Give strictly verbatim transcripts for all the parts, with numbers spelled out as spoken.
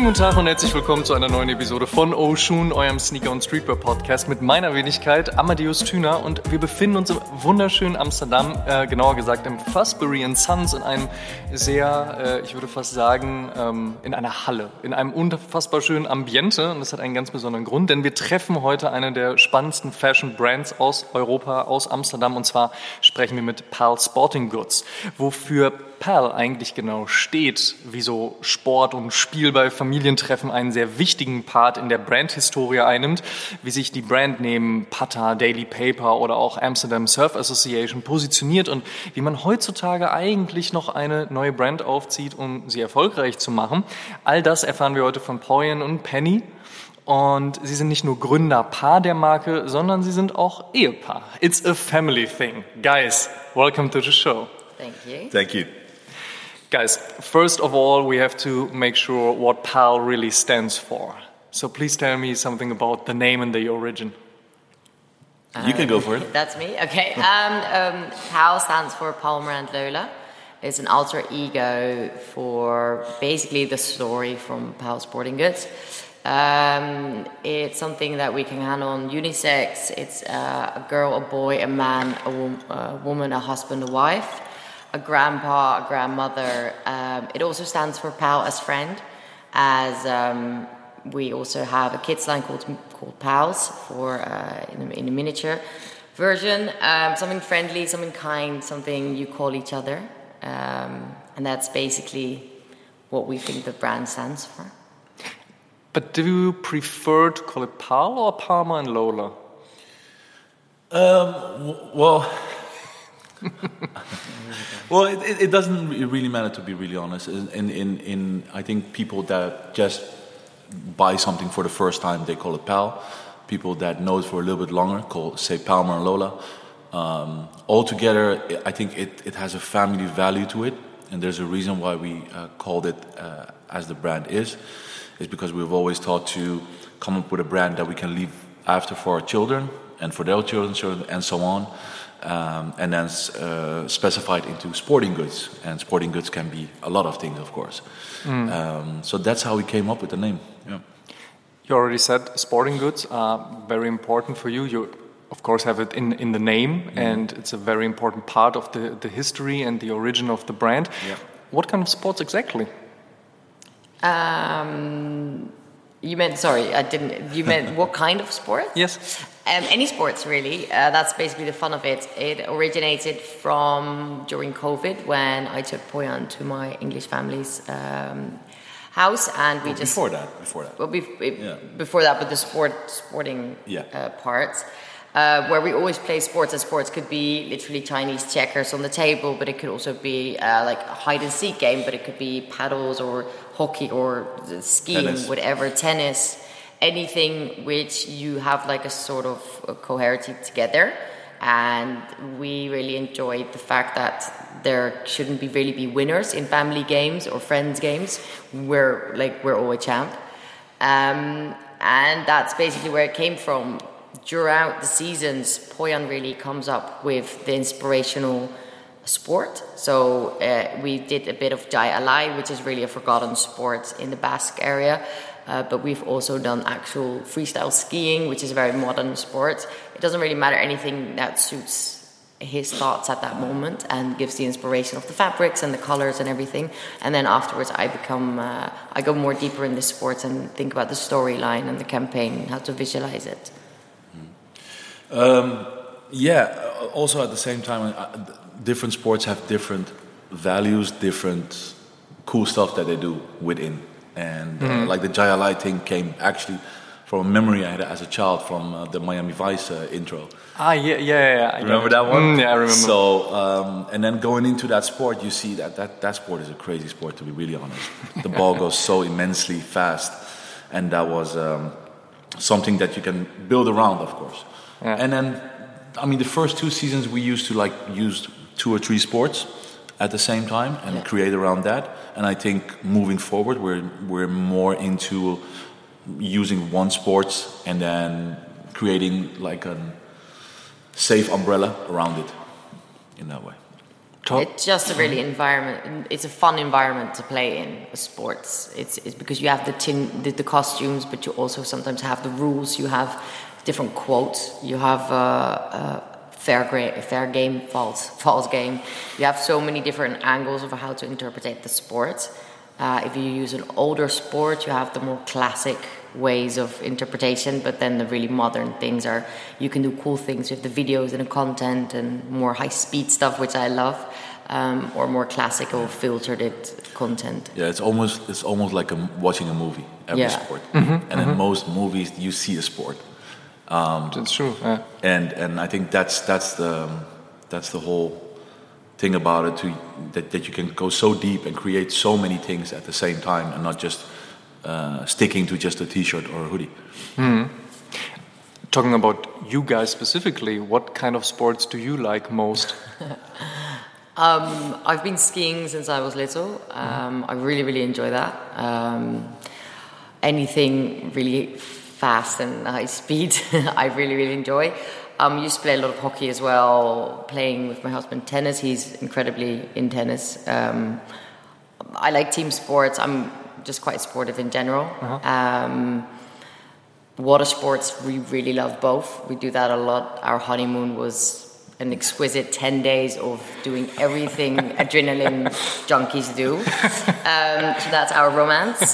Schönen guten Tag und herzlich willkommen zu einer neuen Episode von Oshun, eurem Sneaker- und Streetwear-Podcast mit meiner Wenigkeit Amadeus Thüner, und wir befinden uns im wunderschönen Amsterdam, äh, genauer gesagt im Fosbury and Sons, in einem sehr, äh, ich würde fast sagen, ähm, in einer Halle, in einem unfassbar schönen Ambiente, und das hat einen ganz besonderen Grund, denn wir treffen heute eine der spannendsten Fashion-Brands aus Europa, aus Amsterdam, und zwar sprechen wir mit Pal Sporting Goods. Wofür Pal eigentlich genau steht, wieso Sport und Spiel bei Familientreffen einen sehr wichtigen Part in der Brandhistorie einnimmt, wie sich die Brand neben Pata, Daily Paper oder auch Amsterdam Surf Association positioniert und wie man heutzutage eigentlich noch eine neue Brand aufzieht, um sie erfolgreich zu machen. All das erfahren wir heute von Poyan und Penny. Und sie sind nicht nur Gründerpaar der Marke, sondern sie sind auch Ehepaar. It's a family thing. Guys, welcome to the show. Thank you. Thank you. Guys, first of all, we have to make sure what Pal really stands for. So please tell me something about the name and the origin. You can go for it. That's me? Okay. Um, um, Pal stands for Palmer and Lola. It's an alter ego for basically the story from Pal Sporting Goods. Um, it's something that we can handle on unisex. It's uh, a girl, a boy, a man, a, wom- a woman, a husband, a wife, a grandpa, a grandmother. Um, it also stands for Pal as friend, as um, we also have a kids line called called Pals for uh, in, a, in a miniature version. Um, something friendly, something kind, something you call each other, um, and that's basically what we think the brand stands for. But do you prefer to call it Pal or Palmer and Lola? Um, w- well, well, it, it doesn't really matter, to be really honest. In, in, in, I think people that just buy something for the first time, they call it Pal. People that know it for a little bit longer call say Palmer and Lola. Um, altogether, I think it, it has a family value to it, and there's a reason why we uh, called it uh, as the brand is. Is because we've always thought to come up with a brand that we can leave after for our children and for their children, children and so on, um, and then uh, specified into sporting goods. And sporting goods can be a lot of things, of course. Mm. Um, so that's how we came up with the name. Yeah. You already said sporting goods are very important for you. You, of course, have it in, in the name, mm. and it's a very important part of the, the history and the origin of the brand. Yeah. What kind of sports exactly? Um, you meant, sorry, I didn't, you meant what kind of sport? Yes. Um, any sports, really. Uh, that's basically the fun of it. It originated from during COVID when I took Poyan to my English family's um, house, and we well, just... Before that, before that. Well, be, yeah. before that, but the sport, sporting yeah. uh, parts. Uh, where we always play sports, and sports could be literally Chinese checkers on the table, but it could also be uh, like a hide-and-seek game, but it could be paddles or hockey or skiing, tennis. whatever, tennis, anything which you have like a sort of a coherence together. And we really enjoyed the fact that there shouldn't be really be winners in family games or friends games. We're like we're all a champ, um, and that's basically where it came from. Throughout the seasons, Poyan really comes up with the inspirational sport. So uh, we did a bit of Jai Alai, which is really a forgotten sport in the Basque area. Uh, but we've also done actual freestyle skiing, which is a very modern sport. It doesn't really matter anything that suits his thoughts at that moment and gives the inspiration of the fabrics and the colors and everything. And then afterwards, I become, uh, I go more deeper in the sports and think about the storyline and the campaign, how to visualize it. Um, yeah, also at the same time, uh, different sports have different values, different cool stuff that they do within. And uh, mm-hmm. like the Jai Alai thing came actually from a memory I had as a child from uh, the Miami Vice uh, intro. Ah, yeah, yeah, yeah. I remember that one? Mm, yeah, I remember. So, um, and then going into that sport, you see that, that that sport is a crazy sport, to be really honest. The ball goes so immensely fast. And that was um, something that you can build around, of course. Yeah. And then, I mean, the first two seasons we used to like use two or three sports at the same time and yeah. create around that. And I think moving forward, we're we're more into using one sport and then creating like a safe umbrella around it in that way. Top. It's just a really environment. It's a fun environment to play in sports. It's, it's because you have the, tin, the the costumes, but you also sometimes have the rules. You have different quotes. You have uh, uh, fair, gra- fair game, false, false game. You have so many different angles of how to interpret the sport. Uh, if you use an older sport, you have the more classic ways of interpretation, but then the really modern things are, you can do cool things with the videos and the content and more high-speed stuff, which I love, um, or more classical filtered content. Yeah, it's almost it's almost like a, watching a movie, every Yeah. sport. Mm-hmm, and mm-hmm. in most movies, you see a sport. Um, That's true. Yeah. and and I think that's that's the that's the whole thing about it, to that, that you can go so deep and create so many things at the same time, and not just uh, sticking to just a t-shirt or a hoodie. Mm. Talking about you guys specifically, what kind of sports do you like most? um, I've been skiing since I was little. Um, I really, really enjoy that. Um, anything really fast and high speed, I really, really enjoy. Um, I used to play a lot of hockey as well, playing with my husband tennis. He's incredibly in tennis. Um, I like team sports. I'm just quite sportive in general. Uh-huh. Um, water sports, we really love both. We do that a lot. Our honeymoon was an exquisite ten days of doing everything adrenaline junkies do. Um, so that's our romance.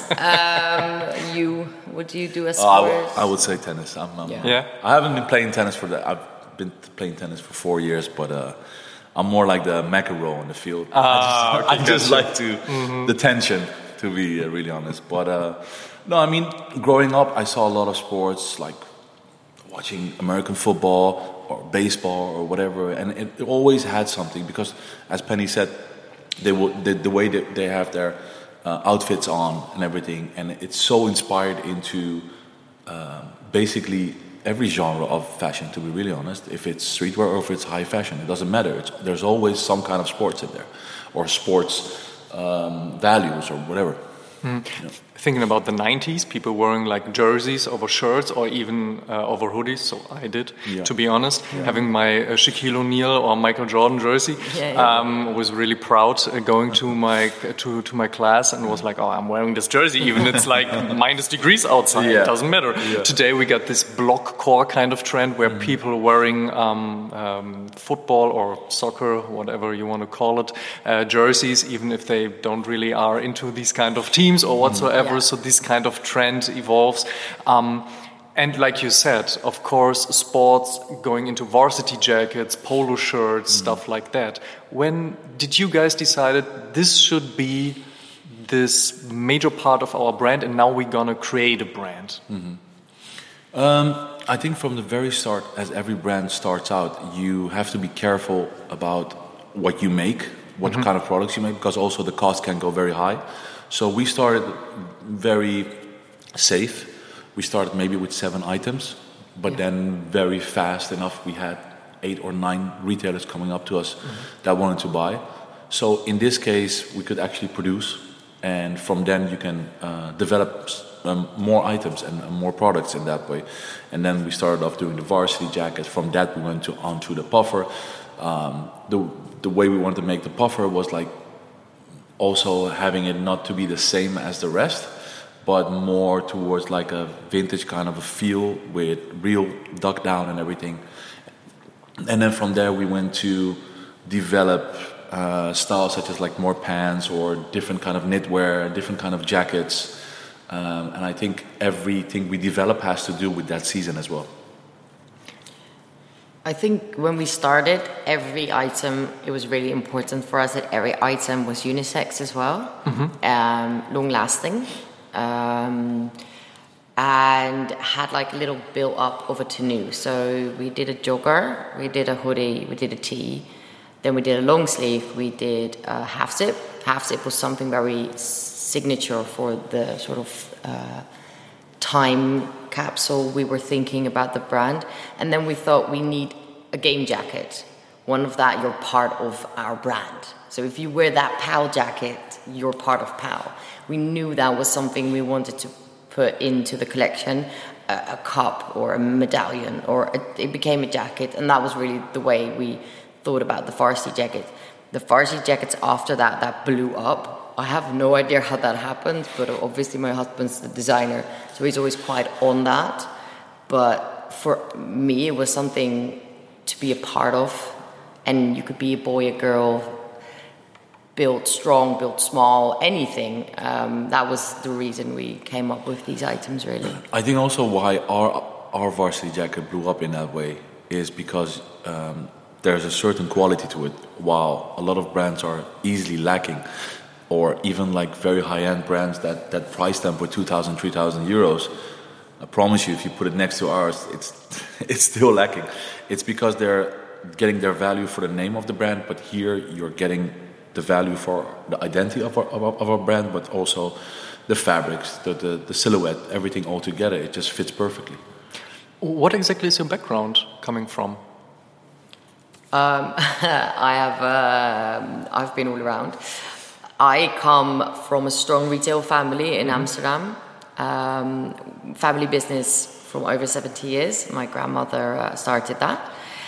Um, you, would you do a Oh, I, sport? w- I would say tennis. I'm, I'm, Yeah. Yeah. I haven't been playing tennis for that. I've been playing tennis for four years, but uh, I'm more like the McEnroe on the field. Ah, I just, okay, I just gotcha. like to mm-hmm. the tension, to be uh, really honest. But uh, no, I mean, growing up, I saw a lot of sports, like watching American football or baseball or whatever, and it, it always had something, because, as Penny said, they would the, the way that they have their uh, outfits on and everything, and it's so inspired into uh, basically every genre of fashion, to be really honest. If it's streetwear or if it's high fashion, it doesn't matter. It's, there's always some kind of sports in there, or sports um, values or whatever. Mm. You know. Thinking about the nineties, people wearing like jerseys over shirts or even uh, over hoodies, so I did, Yeah. to be honest. Yeah. Having my uh, Shaquille O'Neal or Michael Jordan jersey, yeah, yeah. Um, was really proud uh, going to my to, to my class and was like, oh, I'm wearing this jersey, even it's like minus degrees outside, Yeah. it doesn't matter. Yeah. Today we got this block core kind of trend where mm-hmm. people are wearing um, um, football or soccer, whatever you want to call it, uh, jerseys, even if they don't really are into these kind of teams or whatsoever. Yeah. So this kind of trend evolves. Um, and like you said, of course, sports going into varsity jackets, polo shirts, mm-hmm. stuff like that. When did you guys decide this should be this major part of our brand, and now we're gonna create a brand? Mm-hmm. Um, I think from the very start, as every brand starts out, you have to be careful about what you make, what mm-hmm. kind of products you make, because also the cost can go very high. So we started very safe. We started maybe with seven items, but yeah. then very fast enough we had eight or nine retailers coming up to us mm-hmm. that wanted to buy. So in this case, we could actually produce, and from then you can uh, develop um, more items and uh, more products in that way. And then we started off doing the varsity jacket. From that we went to onto the puffer. Um, the the way we wanted to make the puffer was like also having it not to be the same as the rest, but more towards like a vintage kind of a feel with real duck down and everything. And then from there we went to develop uh, styles such as like more pants or different kind of knitwear, different kind of jackets. Um, and I think everything we develop has to do with that season as well. I think when we started, every item, it was really important for us that every item was unisex as well, mm-hmm. um, long-lasting, um, and had like a little build-up of a tenue. So we did a jogger, we did a hoodie, we did a tee, then we did a long sleeve, we did a half zip. Half zip was something very signature for the sort of uh, time capsule we were thinking about the brand. And then we thought we need a game jacket. One of that, you're part of our brand. So if you wear that P A L jacket, you're part of P A L. We knew that was something we wanted to put into the collection, a, a cup or a medallion, or a, it became a jacket. And that was really the way we thought about the varsity jacket. the varsity jackets after that, that blew up. I have no idea how that happened, but obviously my husband's the designer, so he's always quite on that. But for me, it was something to be a part of, and you could be a boy, a girl, built strong, built small, anything. Um, that was the reason we came up with these items, really. I think also why our our varsity jacket blew up in that way is because um, there's a certain quality to it, while a lot of brands are easily lacking, or even like very high-end brands that, that price them for two thousand, three thousand euros. I promise you, if you put it next to ours, it's it's still lacking. It's because they're getting their value for the name of the brand, but here you're getting the value for the identity of our, of our, of our brand, but also the fabrics, the, the, the silhouette, everything all together. It just fits perfectly. What exactly is your background coming from? Um, I have, um, I've been all around. I come from a strong retail family in Amsterdam. Um, family business from over seventy years. My grandmother uh, started that.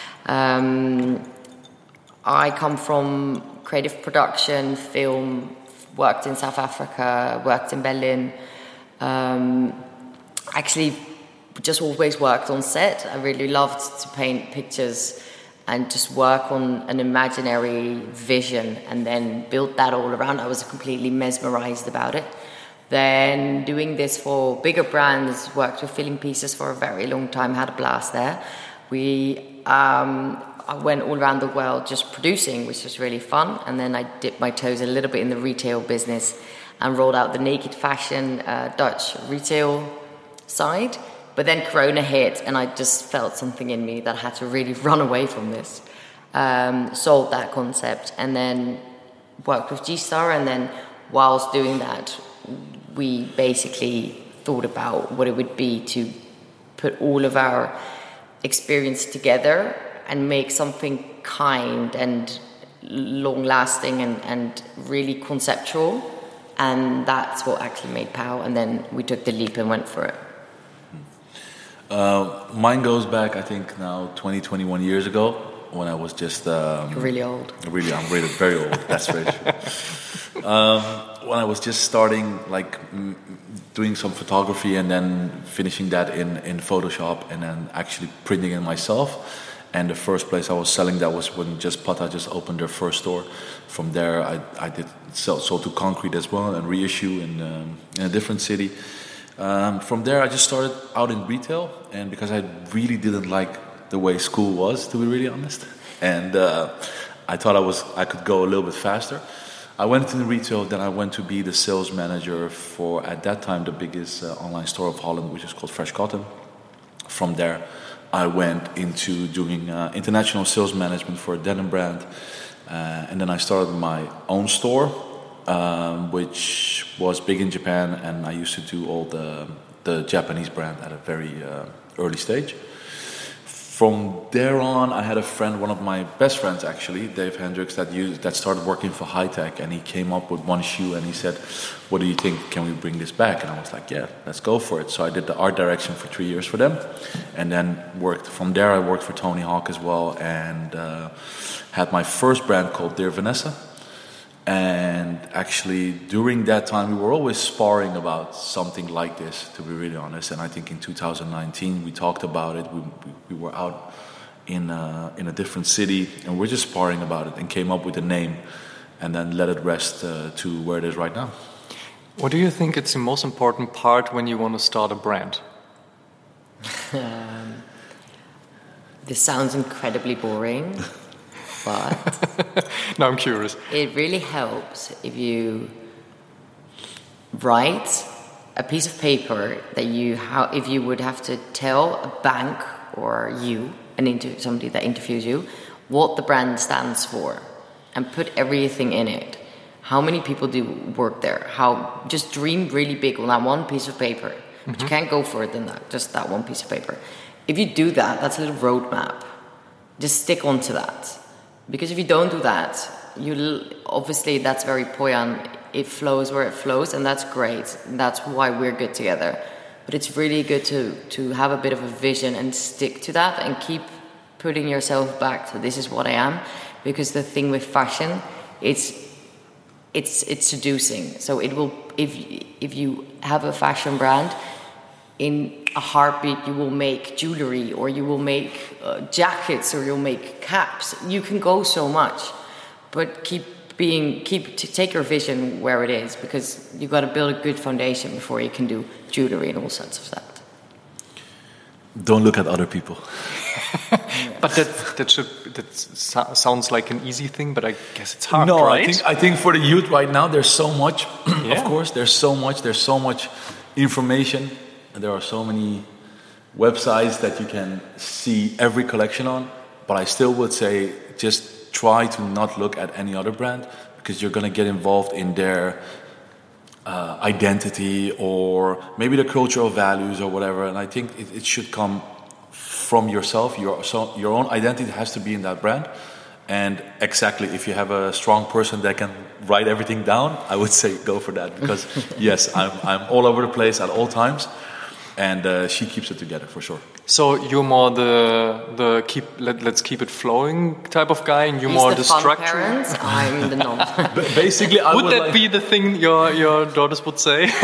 Um, I come from creative production, film, worked in South Africa, worked in Berlin. Um, actually, just always worked on set. I really loved to paint pictures and just work on an imaginary vision and then build that all around. I was completely mesmerized about it. Then doing this for bigger brands, worked with filling pieces for a very long time, had a blast there. We um, I went all around the world just producing, which was really fun. And then I dipped my toes a little bit in the retail business and rolled out the Naked Fashion uh, Dutch retail side. But then Corona hit and I just felt something in me that I had to really run away from this. Um, sold that concept and then worked with G-Star. And then whilst doing that, we basically thought about what it would be to put all of our experience together and make something kind and long-lasting and, and really conceptual. And that's what actually made Pow. And then we took the leap and went for it. Uh, mine goes back, I think, now twenty, twenty-one years ago, when I was just... Um, You're really old. Really, I'm really very old, that's very true. Um, when I was just starting, like, m- doing some photography and then finishing that in, in Photoshop and then actually printing it myself. And the first place I was selling that was when just Pata just opened their first store. From there, I, I did sell, sold to Concrete as well and reissue in, um, in a different city. Um, from there, I just started out in retail, and because I really didn't like the way school was, to be really honest, and uh, I thought I was I could go a little bit faster. I went into retail, then I went to be the sales manager for, at that time, the biggest uh, online store of Holland, which is called Fresh Cotton. From there, I went into doing uh, international sales management for a denim brand, uh, and then I started my own store, um, which was big in Japan, and I used to do all the the Japanese brand at a very uh, early stage. From there on, I had a friend, one of my best friends actually, Dave Hendricks, that used, that started working for High Tech, and he came up with one shoe and he said, "What do you think? Can we bring this back?" And I was like, "Yeah, let's go for it." So I did the art direction for three years for them, and then worked from there. I worked for Tony Hawk as well, and uh, had my first brand called Dear Vanessa. And actually, during that time, we were always sparring about something like this, to be really honest. And I think in two thousand nineteen, we talked about it. We, we, we were out in a, in a different city, and we're just sparring about it and came up with a name and then let it rest uh, to where it is right now. What do you think is the most important part when you want to start a brand? um, this sounds incredibly boring. But no, I'm curious. It really helps if you write a piece of paper that you how if you would have to tell a bank or you, an inter- somebody that interviews you, what the brand stands for, and put everything in it. How many people do work there? How just dream really big on that one piece of paper. Mm-hmm. But you can't go further than that. Just that one piece of paper. If you do that, that's a little roadmap. Just stick onto that. Because if you don't do that, you obviously that's very Poyan. It flows where it flows, and that's great. And that's why we're good together. But it's really good to to have a bit of a vision and stick to that, and keep putting yourself back to this is what I am. because the thing with fashion, it's it's it's seducing. So it will, if if you have a fashion brand, in a heartbeat you will make jewelry, or you will make uh, jackets, or you'll make caps. You can go so much, but keep being keep to take your vision where it is, because you got to build a good foundation before you can do jewelry and all sorts of that. Don't look at other people. But that that should that so- sounds like an easy thing, but I guess it's hard, no, right? I think I think for the youth right now, there's so much. Yeah. Of course, there's so much. There's so much information, and there are so many websites that you can see every collection on. But I still would say just try to not look at any other brand, because you're going to get involved in their uh, identity, or maybe the cultural values or whatever. And I think it, it should come from yourself. Your so your own identity has to be in that brand. And exactly, if you have a strong person that can write everything down, I would say go for that. Because yes, I'm I'm all over the place at all times, and uh, she keeps it together for sure. So you're more the the keep let, let's keep it flowing type of guy, and you're He's more the the fun structure. parent. I'm the non. But basically, I Would, would that like... be the thing your your daughters would say? Yeah,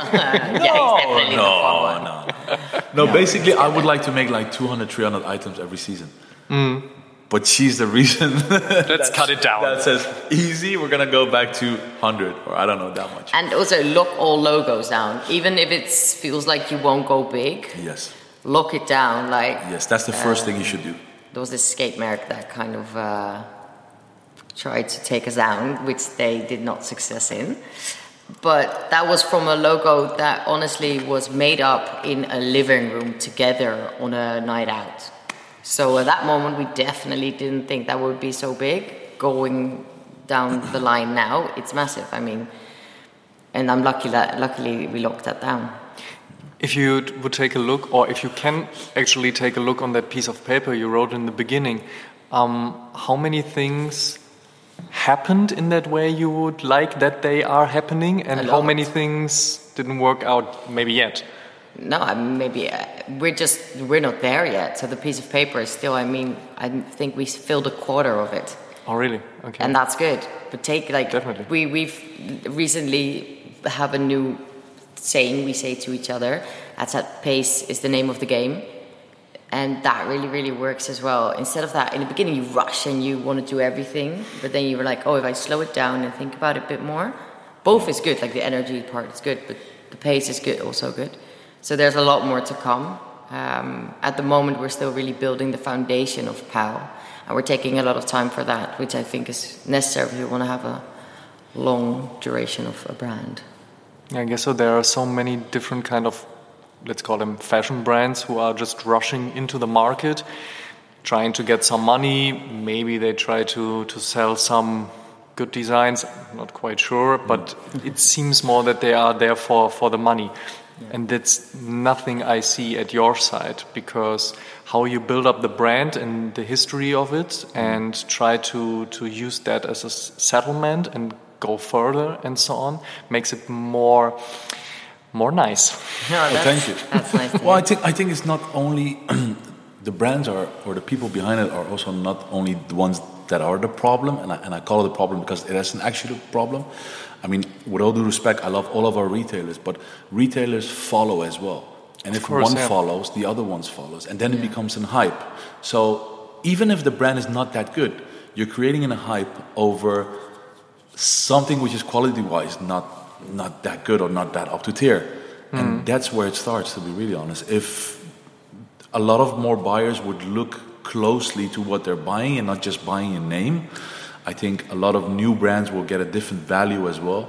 he's definitely no, the fun one. no, no. No, basically, I would like to make like two hundred, three hundred items every season. Mm. But she's the reason. Let's cut it down. That says easy. We're gonna go back to one hundred, or I don't know that much. And also lock all logos down, even if it feels like you won't go big. Yes. Lock it down, like. Yes, that's the first uh, thing you should do. There was this skate merc that kind of uh, tried to take us down, which they did not success in. But that was from a logo that honestly was made up in a living room together on a night out. So at that moment, we definitely didn't think that would be so big. Going down the line now, it's massive. I mean, and I'm lucky that luckily we locked that down. If you would take a look, or if you can actually take a look on that piece of paper you wrote in the beginning, um, how many things happened in that way you would like that they are happening, and how many things didn't work out maybe yet? No, I mean, maybe uh, we're just we're not there yet. So the piece of paper is still. I mean, I think we filled a quarter of it. Oh, really? Okay. And that's good. But take like Definitely. we we've recently have a new saying we say to each other. That's that pace is the name of the game, and that really really works as well. Instead of that, in the beginning you rush and you want to do everything, but then you were like, oh, if I slow it down and think about it a bit more, both is good. Like the energy part is good, but the pace is good, also good. So there's a lot more to come. Um, at the moment, we're still really building the foundation of P A L, and we're taking a lot of time for that, which I think is necessary if you want to have a long duration of a brand. Yeah, I guess so. There are so many different kind of, let's call them fashion brands, who are just rushing into the market, trying to get some money. Maybe they try to, to sell some good designs. I'm not quite sure, but it seems more that they are there for, for the money. Yeah. And that's nothing I see at your side, because how you build up the brand and the history of it and try to, to use that as a settlement and go further and so on makes it more more nice. No, well, thank you. That's nice. Well, I think I think it's not only the brands are or the people behind it are also not only the ones that are the problem, and I, and I call it a problem because it isn't actually a problem. I mean, with all due respect, I love all of our retailers, but retailers follow as well. And of if course, one yeah. follows, the other ones follows, and then yeah. it becomes a hype. So even if the brand is not that good, you're creating a hype over something which is quality-wise not not that good or not that up to tier. Mm. And that's where it starts, to be really honest. If a lot of more buyers would look closely to what they're buying and not just buying a name, I think a lot of new brands will get a different value as well,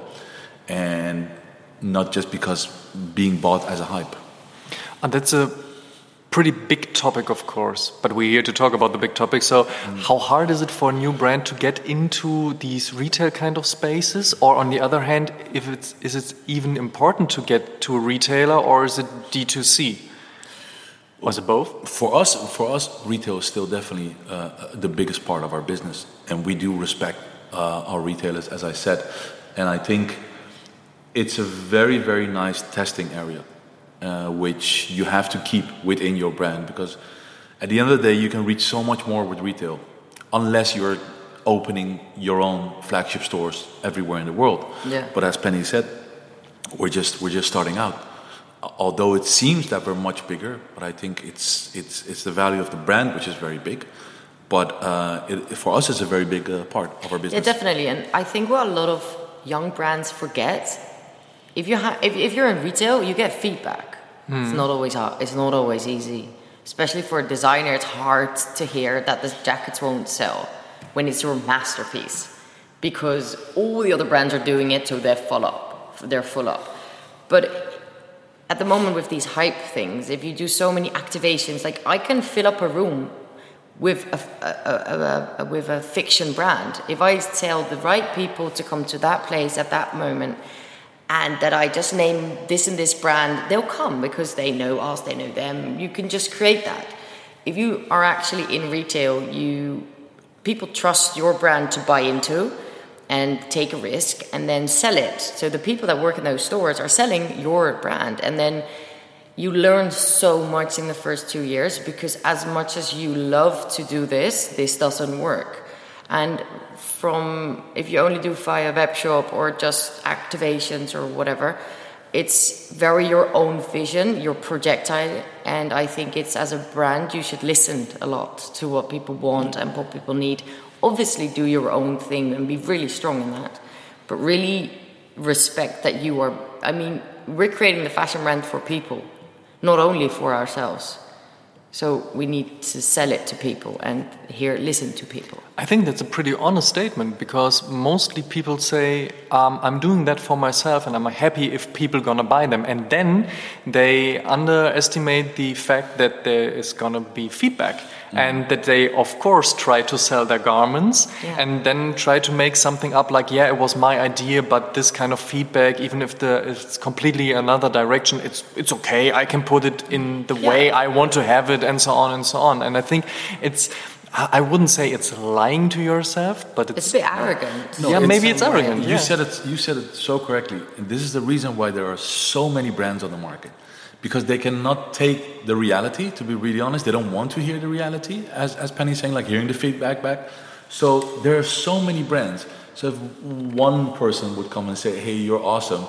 and not just because being bought as a hype. And that's a pretty big topic, of course, but we're here to talk about the big topic. So mm. how hard is it for a new brand to get into these retail kind of spaces? Or on the other hand, if it's is it even important to get to a retailer, or is it D two C? Was it both? For us, for us, retail is still definitely uh, the biggest part of our business, and we do respect uh, our retailers, as I said. And I think it's a very, very nice testing area, uh, which you have to keep within your brand, because at the end of the day, you can reach so much more with retail, unless you're opening your own flagship stores everywhere in the world. Yeah. But as Penny said, we're just we're just starting out. Although it seems that we're much bigger, but I think it's it's it's the value of the brand which is very big. But uh, it, for us, it's a very big uh, part of our business. Yeah, definitely. And I think what a lot of young brands forget, if you ha- if, if you're in retail, you get feedback. Hmm. It's not always hard. It's not always easy, especially for a designer. It's hard to hear that the jackets won't sell when it's your masterpiece, because all the other brands are doing it, so they're full up. They're full up. But at the moment with these hype things, if you do so many activations, like I can fill up a room with a, a, a, a, with a fiction brand. If I tell the right people to come to that place at that moment, and that I just name this and this brand, they'll come because they know us, they know them. You can just create that. If you are actually in retail, you people trust your brand to buy into and take a risk and then sell it. So the people that work in those stores are selling your brand, and then you learn so much in the first two years because as much as you love to do this, this doesn't work. And from, if you only do via web shop or just activations or whatever, it's very your own vision, your projectile. And I think it's, as a brand, you should listen a lot to what people want and what people need. Obviously do your own thing and be really strong in that, but really respect that you are, I mean, we're creating the fashion brand for people, not only for ourselves. So we need to sell it to people and hear, listen to people. I think that's a pretty honest statement, because mostly people say, um, I'm doing that for myself and I'm happy if people gonna buy them. And then they underestimate the fact that there is gonna be feedback. Mm. And that they, of course, try to sell their garments yeah. and then try to make something up like, yeah, it was my idea, but this kind of feedback, even if the, it's completely another direction, it's it's okay. I can put it in the yeah. way I want to have it, and so on and so on. And I think it's, I wouldn't say it's lying to yourself, but it's, it's a bit arrogant. No, yeah, it's maybe it's arrogant. You yeah. said it. You said it so correctly. And this is the reason why there are so many brands on the market, because they cannot take the reality. To be really honest, they don't want to hear the reality, as as Penny's saying, like hearing the feedback back. So there are so many brands. So if one person would come and say, "Hey, you're awesome,"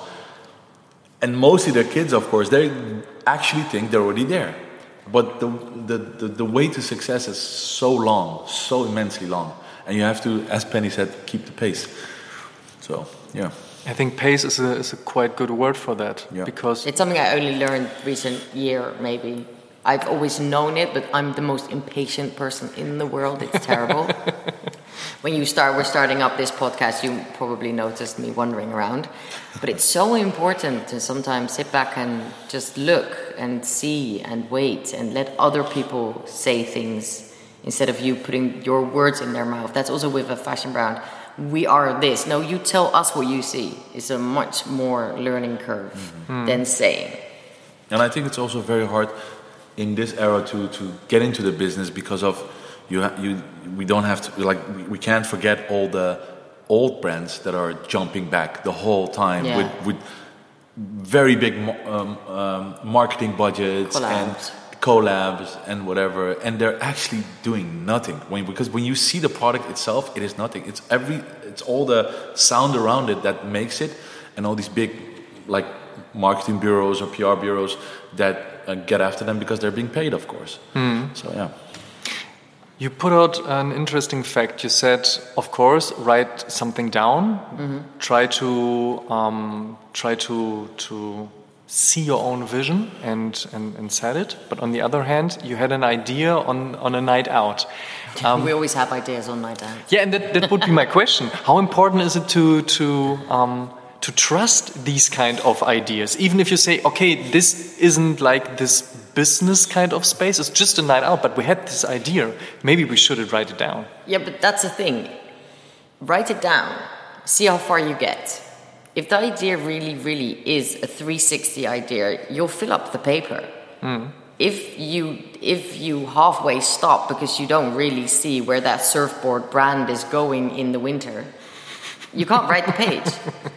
and mostly their kids, of course, they actually think they're already there. But the, the, the, the way to success is so long, so immensely long. And you have to, as Penny said, keep the pace. So, yeah. I think pace is a, is a quite good word for that. Yeah. Because it's something I only learned recent year, maybe. I've always known it, but I'm the most impatient person in the world. It's terrible. When you start, we're starting up this podcast, you probably noticed me wandering around. But it's so important to sometimes sit back and just look and see and wait and let other people say things instead of you putting your words in their mouth. That's also with a fashion brand. We are this. No, you tell us what you see. It's a much more learning curve mm-hmm. than saying. And I think it's also very hard in this era to, to get into the business because of you. Ha- you we don't have to like we, we can't forget all the old brands that are jumping back the whole time yeah. with with very big um, um, marketing budgets collabs. and collabs and whatever, and they're actually doing nothing. When because when you see the product itself, it is nothing. It's every it's all the sound around it that makes it, and all these big like marketing bureaus or P R bureaus that uh, get after them because they're being paid, of course. Mm. So yeah. You put out an interesting fact. You said, of course, write something down. Mm-hmm. Try to um, try to to see your own vision and, and and set it. But on the other hand, you had an idea on on a night out. Um, we always have ideas on night out. Yeah, and that, that would be my question. How important is it to to um, to trust these kind of ideas, even if you say, okay, this isn't like this business kind of space, it's just a night out, but we had this idea, maybe we should write it down. Yeah, but that's the thing. Write it down, see how far you get. If the idea really, really is a three sixty idea, you'll fill up the paper. Mm. If you if you halfway stop because you don't really see where that surfboard brand is going in the winter, you can't write the page.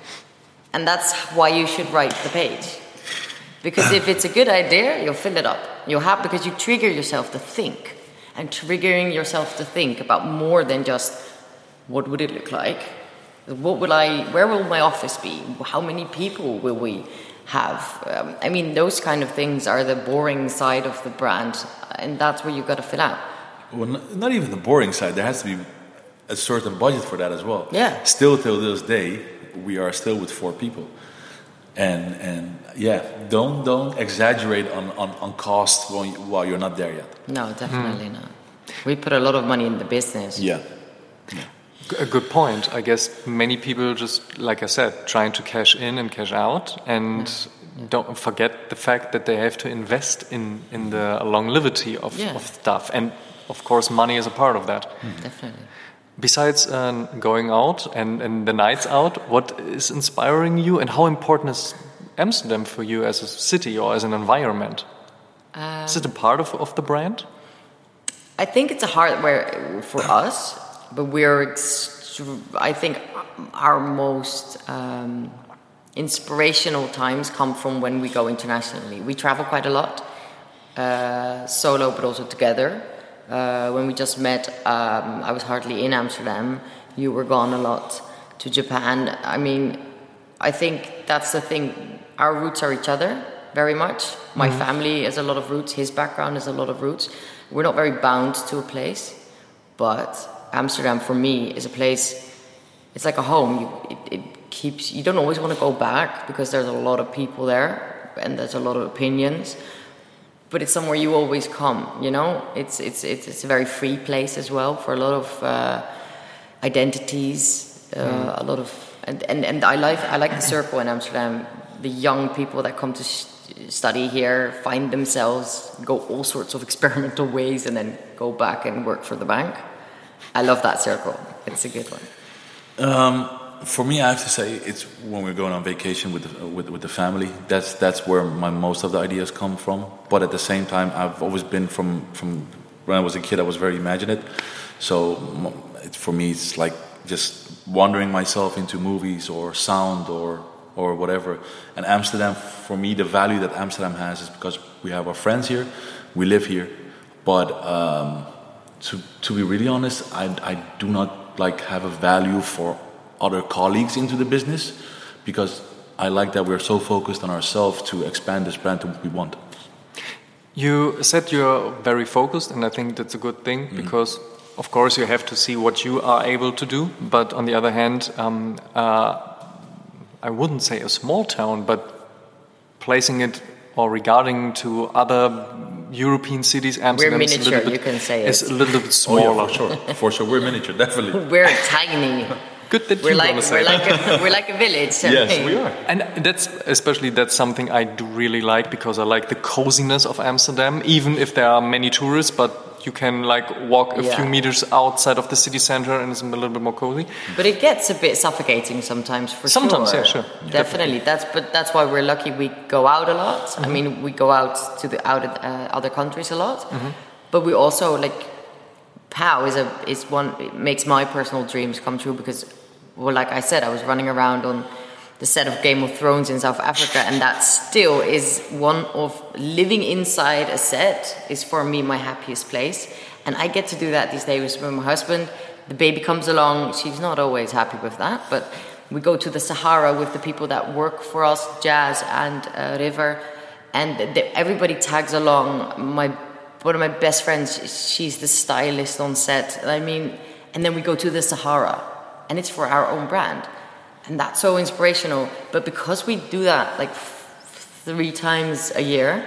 And that's why you should write the page. Because if it's a good idea, you'll fill it up. You'll have, because you trigger yourself to think. And triggering yourself to think about more than just what would it look like? What will I? Where will my office be? How many people will we have? Um, I mean, those kind of things are the boring side of the brand, and that's where you've got to fill out. Well, not, not even the boring side. There has to be a certain budget for that as well. Yeah. Still, till this day, we are still with four people, and and yeah, don't don't exaggerate on on, on cost while, you, while you're not there yet. No, definitely mm. not. We put a lot of money in the business. Yeah. yeah. A good point. I guess many people just, like I said, trying to cash in and cash out, and yeah. don't forget the fact that they have to invest in, in the longevity of, yeah. of stuff. And of course, money is a part of that. Mm. Definitely. Besides uh, going out and, and the nights out, what is inspiring you, and how important is Amsterdam for you as a city or as an environment? Um, is it a part of, of the brand? I think it's a hardware for us. But we're, I think, our most um, inspirational times come from when we go internationally. We travel quite a lot, uh, solo but also together. Uh, when we just met, um, I was hardly in Amsterdam. You were gone a lot to Japan. I mean, I think that's the thing. Our roots are each other very much. My mm-hmm. family has a lot of roots. His background has a lot of roots. We're not very bound to a place, but Amsterdam for me is a place, it's like a home. You, it, it keeps, you don't always want to go back because there's a lot of people there and there's a lot of opinions, but it's somewhere you always come, you know? It's it's it's, it's a very free place as well for a lot of uh, identities, uh, mm. a lot of, and, and, and I like I like the circle in Amsterdam. The young people that come to sh- study here find themselves, go all sorts of experimental ways and then go back and work for the bank. I love that circle. It's a good one. Um, for me, I have to say, it's when we're going on vacation with the, with, with the family. That's that's where my most of the ideas come from. But at the same time, I've always been from from when I was a kid. I was very imaginative. So it, for me, it's like just wandering myself into movies or sound or or whatever. And Amsterdam, for me, the value that Amsterdam has is because we have our friends here, we live here, but. Um, To to be really honest, I I do not like have a value for other colleagues into the business, because I like that we're so focused on ourselves to expand this brand to what we want. You said you're very focused, and I think that's a good thing, mm-hmm. because of course you have to see what you are able to do, but on the other hand, um, uh, I wouldn't say a small town, but placing it or regarding to other European cities, Amsterdam we're miniature, is a little bit, you can say it. It's a little bit smaller. Oh, yeah, for sure, for sure, we're miniature, definitely. We're tiny. Good that we're you like, want to say we're that. like a, we're like a village. Yes, we are. And that's especially that's something I do really like, because I like the coziness of Amsterdam, even if there are many tourists, but you can like walk a yeah. few meters outside of the city center and it's a little bit more cozy. But it gets a bit suffocating sometimes, for sometimes, sure. Sometimes, yeah, sure. Definitely. That's but that's why we're lucky. We go out a lot. Mm-hmm. I mean, we go out to the out of, uh, other countries a lot, mm-hmm. but we also like P A O is a is one. It makes my personal dreams come true because, well, like I said, I was running around on the set of Game of Thrones in South Africa, and that still is one of living inside a set is for me my happiest place. And I get to do that these days with my husband. The baby comes along. She's not always happy with that, but we go to the Sahara with the people that work for us, Jazz and uh, River, and the, everybody tags along. My one of my best friends, she's the stylist on set. I mean, and then we go to the Sahara, and it's for our own brand. And that's so inspirational. But because we do that like f- three times a year,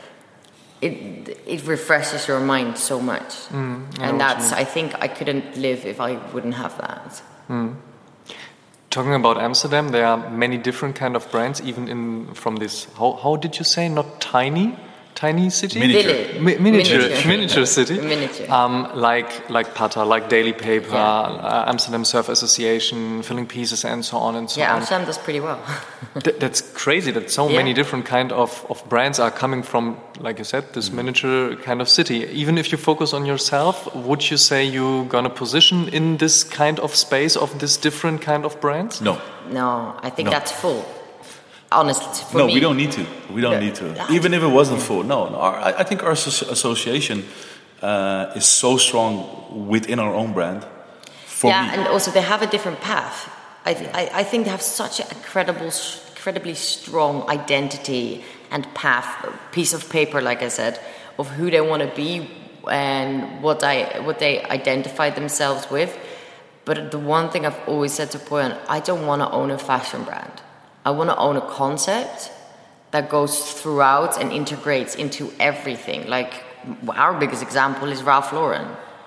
it it refreshes your mind so much. Mm, and that's, I think I couldn't live if I wouldn't have that. Mm. Talking about Amsterdam, there are many different kind of brands, even in from this, how, how did you say, not tiny? Tiny city? Miniature. Mi- miniature. Miniature. Miniature city. Miniature. Um, like like Pata, like Daily Paper, yeah. uh, Amsterdam Surf Association, Filling Pieces, and so on and so yeah, on. Yeah, Amsterdam does pretty well. Th- that's crazy that so yeah. many different kind of, of brands are coming from, like you said, this mm. miniature kind of city. Even if you focus on yourself, would you say you're going to position in this kind of space of this different kind of brands? No. No, I think no. that's full. Honestly, for no, me. we don't need to. We don't Yeah. need to. Even if it wasn't full. No, no our, I, I think our asso- association uh, is so strong within our own brand For yeah, me. and also they have a different path. I, th- I, I think they have such a credible, incredibly strong identity and path, piece of paper, like I said, of who they want to be and what I what they identify themselves with. But the one thing I've always said to Poyan, I don't want to own a fashion brand. I want to own a concept that goes throughout and integrates into everything. Like our biggest example is Ralph Lauren.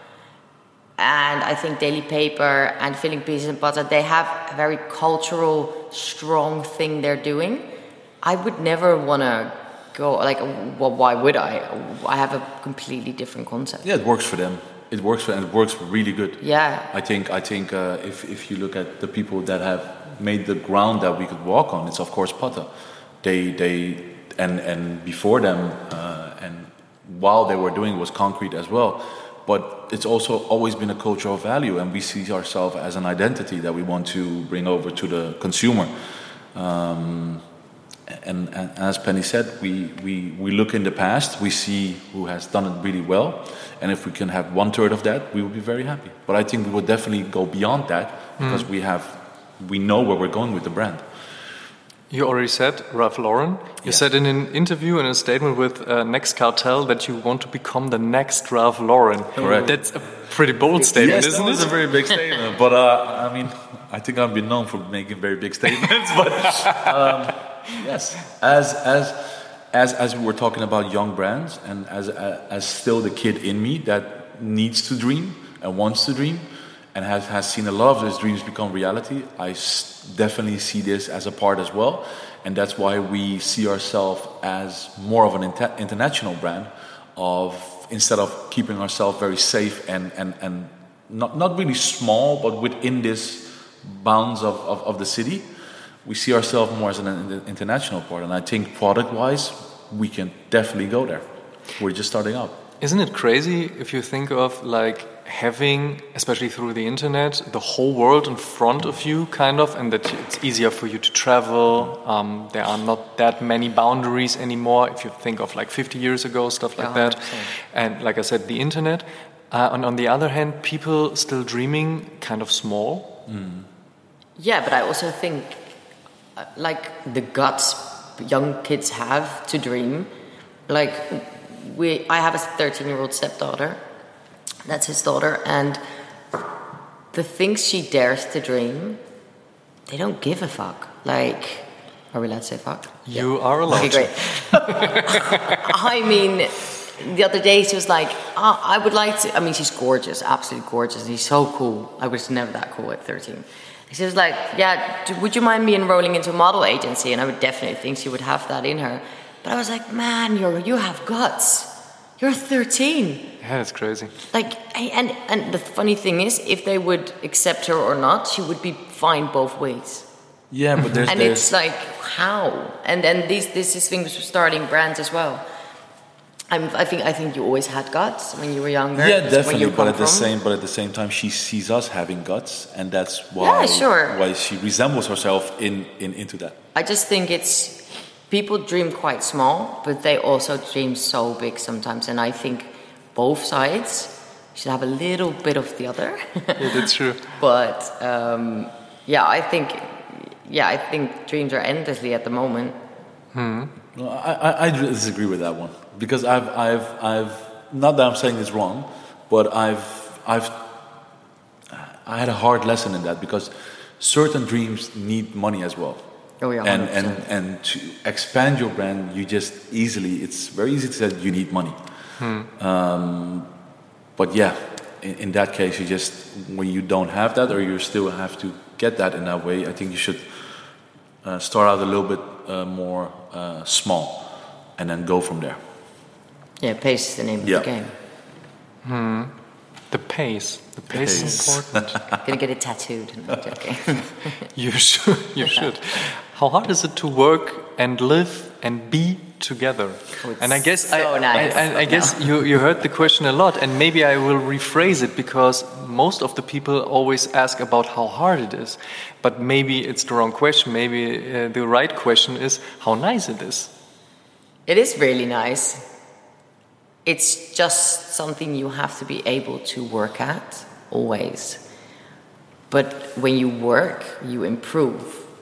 And I think Daily Paper and Filling Pieces and Butter, they have a very cultural, strong thing they're doing. I would never want to go, like, well, why would I? I have a completely different concept. Yeah, it works for them. It works for and it works really good. Yeah. I think I think uh, if if you look at the people that have made the ground that we could walk on, it's of course Pata. They they and and before them uh, and while they were doing it was concrete as well. But it's also always been a culture of value, and we see ourselves as an identity that we want to bring over to the consumer. Um, and, and as Penny said, we, we, we look in the past, we see who has done it really well, and if we can have one third of that, we will be very happy. But I think we will definitely go beyond that because mm. we have we know where we're going with the brand. You already said Ralph Lauren. You yes. said in an interview, in a statement with uh, Next Cartel, that you want to become the next Ralph Lauren. Correct. That's a pretty bold statement, yes, isn't that it? It's a very big statement. But uh, I mean, I think I've been known for making very big statements. But um, yes, as as as as we were talking about young brands, and as uh, as still the kid in me that needs to dream and wants to dream, and has, has seen a lot of those dreams become reality, I s- definitely see this as a part as well. And that's why we see ourselves as more of an inter- international brand, of instead of keeping ourselves very safe and, and, and not, not really small, but within this bounds of, of, of the city, we see ourselves more as an international part. And I think product-wise, we can definitely go there. We're just starting out. Isn't it crazy if you think of like having, especially through the internet, the whole world in front of you, kind of, and that it's easier for you to travel. Um, there are not that many boundaries anymore. If you think of like fifty years ago, stuff like yeah, that. And like I said, the internet. Uh, and on the other hand, people still dreaming kind of small. Mm. Yeah, but I also think uh, like the guts young kids have to dream. Like we, I have a thirteen-year-old stepdaughter. That's his daughter, and the things she dares to dream, they don't give a fuck. Like, are we allowed to say fuck? You yeah. are allowed. Okay, great. I mean, the other day she was like, oh, I would like to. I mean, she's gorgeous, absolutely gorgeous. And he's so cool. I was never that cool at thirteen. She was like, yeah, would you mind me enrolling into a model agency? And I would definitely think she would have that in her. But I was like, man, you're you have guts. You're thirteen. Yeah, that's crazy. Like, and and the funny thing is, if they would accept her or not, she would be fine both ways. Yeah, but there's and there's... it's like how, and then these this is things with starting brands as well. I'm, I think I think you always had guts when you were younger. Yeah, definitely. But at from. the same but at the same time, she sees us having guts, and that's why yeah, sure. why she resembles herself in, in into that. I just think it's. People dream quite small, but they also dream so big sometimes. And I think both sides should have a little bit of the other. Yeah, that's true. But um, yeah, I think yeah, I think dreams are endlessly at the moment. Hmm. No, I, I, I disagree with that one because I've I've I've not that I'm saying it's wrong, but I've I've I had a hard lesson in that because certain dreams need money as well. Oh, yeah, and, and and to expand your brand, you just easily, it's very easy to say you need money. Hmm. Um, but yeah, in, in that case, you just, when you don't have that or you still have to get that in that way, I think you should uh, start out a little bit uh, more uh, small and then go from there. Yeah, pace is the name yeah. of the game. Hmm. The pace. The pace, pace. is important. I'm gonna get it tattooed. No, okay. You should. You should. How hard is it to work and live and be together? Oh, and I guess so I, nice. I, I, I guess you, you heard the question a lot, and maybe I will rephrase it because most of the people always ask about how hard it is, but maybe it's the wrong question. Maybe uh, the right question is how nice it is. It is really nice. It's just something you have to be able to work at always. but when you work, you improve.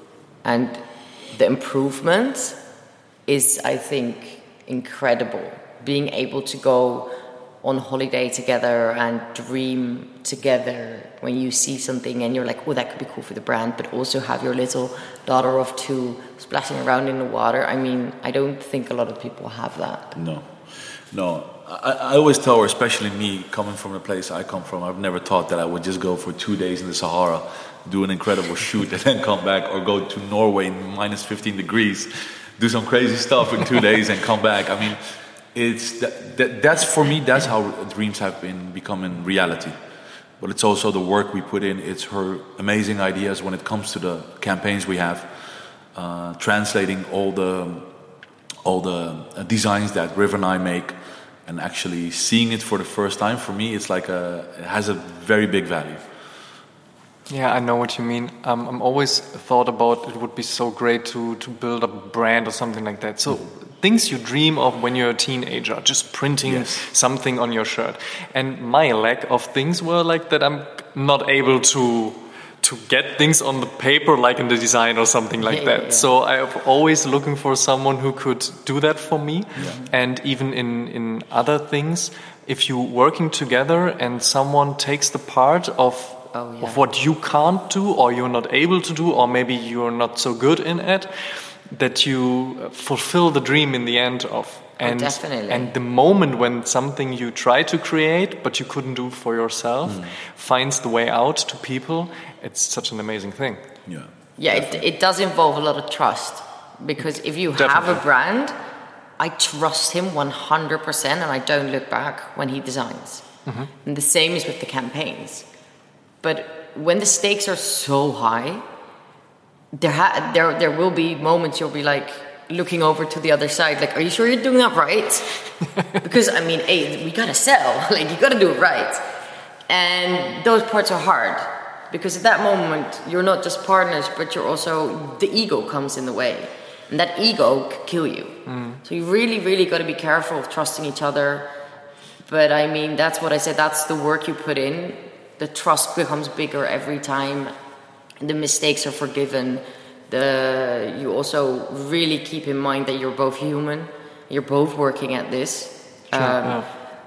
And the improvement is, I think, incredible. Being able to go on holiday together and dream together when you see something and you're like, oh, that could be cool for the brand, but also have your little daughter of two splashing around in the water. I mean, I don't think a lot of people have that. No, no. I, I always tell her, especially me, coming from the place I come from, I've never thought that I would just go for two days in the Sahara, do an incredible shoot, and then come back, or go to Norway in minus fifteen degrees, do some crazy stuff in two days and come back. I mean, it's that, that, that's for me, that's how dreams have been becoming reality. But it's also the work we put in. It's her amazing ideas when it comes to the campaigns we have, uh, translating all the all the designs that Riv and I make, and actually seeing it for the first time. For me, it's like a it has a very big value. Yeah, I know what you mean. Um, I'm always thought about it would be so great to to build a brand or something like that. So things you dream of when you're a teenager, just printing Yes. something on your shirt. And my lack of things were like that I'm not able to to get things on the paper, like in the design or something like Yeah, that. yeah. So I'm always looking for someone who could do that for me. Yeah. And even in, in other things, if you working together and someone takes the part of Oh, yeah. of what you can't do or you're not able to do, or maybe you're not so good in it, that you fulfill the dream in the end of. And, definitely. and the moment when something you try to create but you couldn't do for yourself Mm. finds the way out to people, it's such an amazing thing. Yeah. Yeah, it, it does involve a lot of trust, because if you have Definitely. a brand, I trust him one hundred percent and I don't look back when he designs. Mm-hmm. And the same is with the campaigns. But when the stakes are so high, there ha- there there will be moments you'll be like looking over to the other side, like, are you sure you're doing that right? Because I mean, hey, we gotta sell, like you gotta do it right. And those parts are hard, because at that moment you're not just partners, but you're also, the ego comes in the way, and that ego could kill you. Mm. So you really, really got to be careful of trusting each other. But I mean, that's what I said. That's the work you put in. The trust becomes bigger every time. The mistakes are forgiven. The you also really keep in mind that you're both human. You're both working at this. Sure, Um, yeah.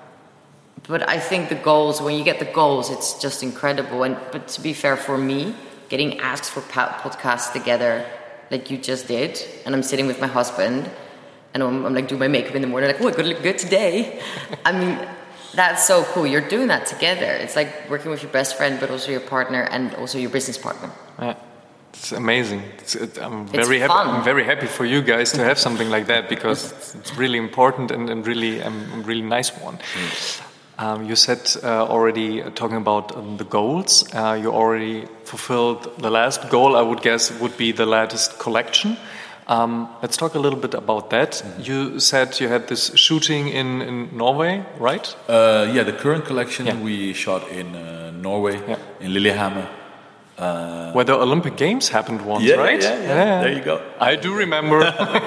But I think the goals, when you get the goals, it's just incredible. And but to be fair, for me, getting asked for pa- podcasts together, like you just did, and I'm sitting with my husband, and I'm, I'm like doing my makeup in the morning, like, oh, I gotta look good today. I mean, that's so cool. You're doing that together. It's like working with your best friend, but also your partner, and also your business partner. Yeah. It's amazing. It's, it, I'm It's very happy. fun. I'm very happy for you guys to have something like that, because it's, it's really important and, and really um, a really nice one. Um, you said uh, already uh, talking about um, the goals. Uh, you already fulfilled the last goal. I would guess would be the latest collection. Um, let's talk a little bit about that. Mm-hmm. You said you had this shooting in, in Norway, right? Uh, yeah, the current collection Yeah. we shot in uh, Norway, Yeah. in Lillehammer. Uh, Where the Olympic Games happened once, yeah, right? yeah, yeah, There you go. I do remember.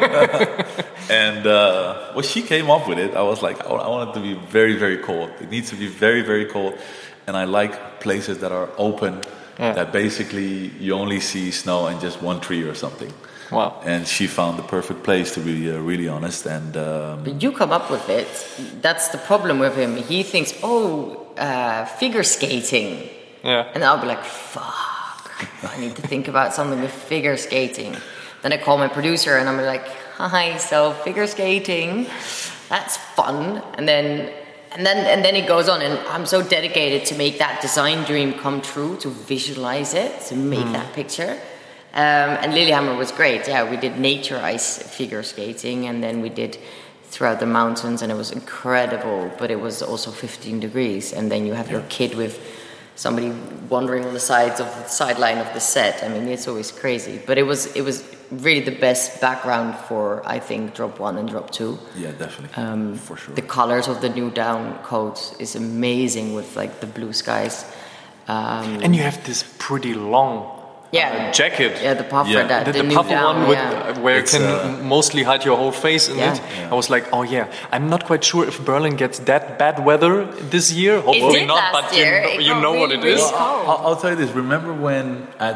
And uh, when she came up with it, I was like, I want, I want it to be very, very cold. It needs to be very, very cold. And I like places that are open, Yeah. that basically you only see snow and just one tree or something. Wow. And she found the perfect place, to be uh, really honest. And um, But you come up with it. That's the problem with him. He thinks, oh, uh, figure skating. Yeah. And I'll be like, fuck, I need to think about something with figure skating. Then I call my producer and I'm like, hi, so figure skating, that's fun. And then and then and then it goes on, and I'm so dedicated to make that design dream come true, to visualize it, to make Mm. that picture. Um, and Lillehammer was great. Yeah, we did nature ice figure skating, and then we did throughout the mountains, and it was incredible. But it was also fifteen degrees, and then you have your kid with somebody wandering on the sides of the sideline of the set. I mean, it's always crazy. But it was it was really the best background for, I think, drop one and drop two. yeah, definitely, Um, for sure. The colors of the new down coat is amazing, with like the blue skies. Um, And you have this pretty long Yeah. uh, jacket. Yeah, the puffer, Yeah. that, The, the, the new puffer down, one with, yeah. uh, where It's, it can uh, mostly hide your whole face in Yeah. it. Yeah. I was like, oh yeah, I'm not quite sure if Berlin gets that bad weather this year. Hopefully did not, last but year. you know, It you got know what really, it really is. cold. I'll, I'll tell you this. Remember when at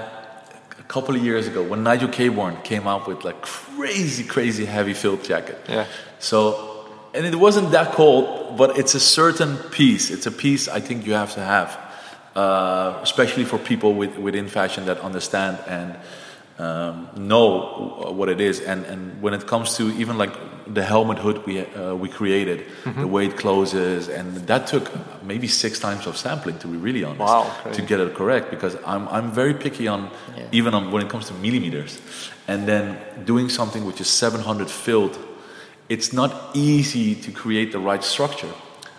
a couple of years ago when Nigel Caborn came out with like crazy, crazy heavy filled jacket. Yeah. So, and it wasn't that cold, but it's a certain piece. It's a piece I think you have to have, uh, especially for people with, within fashion that understand and um, know what it is. And, and when it comes to even like the helmet hood we uh, we created, mm-hmm. the way it closes, and that took maybe six times of sampling, to be really honest, wow, to get it correct. Because I'm I'm very picky on yeah. even on when it comes to millimeters, and then doing something which is seven hundred filled. It's not easy to create the right structure